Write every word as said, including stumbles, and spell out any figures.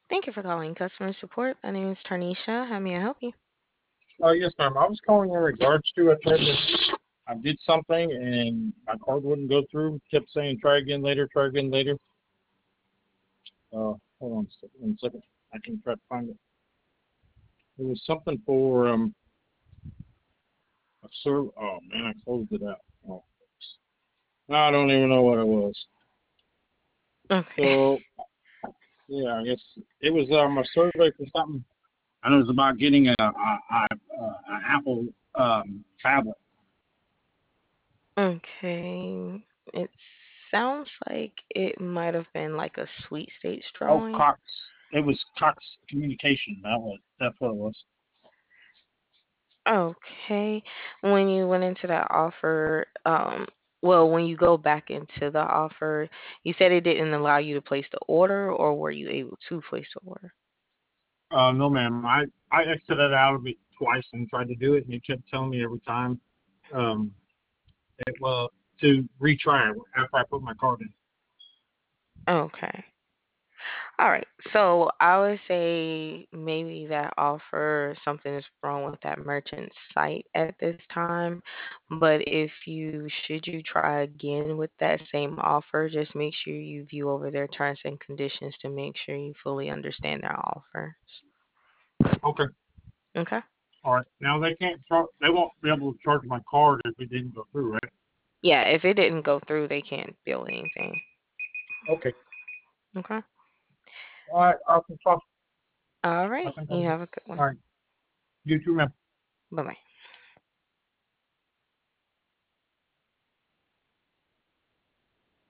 Thank you for calling customer support. My name is Tarnisha. How may I help you? Oh, yes, ma'am. I was calling in regards to I tried to I did something and my card wouldn't go through. Kept saying try again later, try again later. Uh, hold on a second. One second. I can try to find it. It was something for um a serv. Oh man, I closed it out. Oh, I don't even know what it was. Okay. So yeah, I guess it was um a survey for something. And it was about getting a, a, a, a an Apple um tablet. Okay. It sounds like it might have been like a sweet states Oh, drawing. Cox. It was Cox Communication. That was that's what it was. Okay. When you went into that offer, um, well, when you go back into the offer, you said it didn't allow you to place the order, or were you able to place the order? Uh, no, ma'am. I I exited out of it twice and tried to do it, and it kept telling me every time um it well to retry it after I put my card in. Okay. All right. So I would say maybe that offer, something is wrong with that merchant site at this time. But if you should you try again with that same offer, just make sure you view over their terms and conditions to make sure you fully understand their offer. Okay. Okay. All right. Now they can't char- they won't be able to charge my card if it didn't go through, right? Yeah, if it didn't go through, they can't bill anything. Okay. Okay. All right. I can talk. All I right. think You I'm. have a good All one. right. You too, ma'am. Bye bye.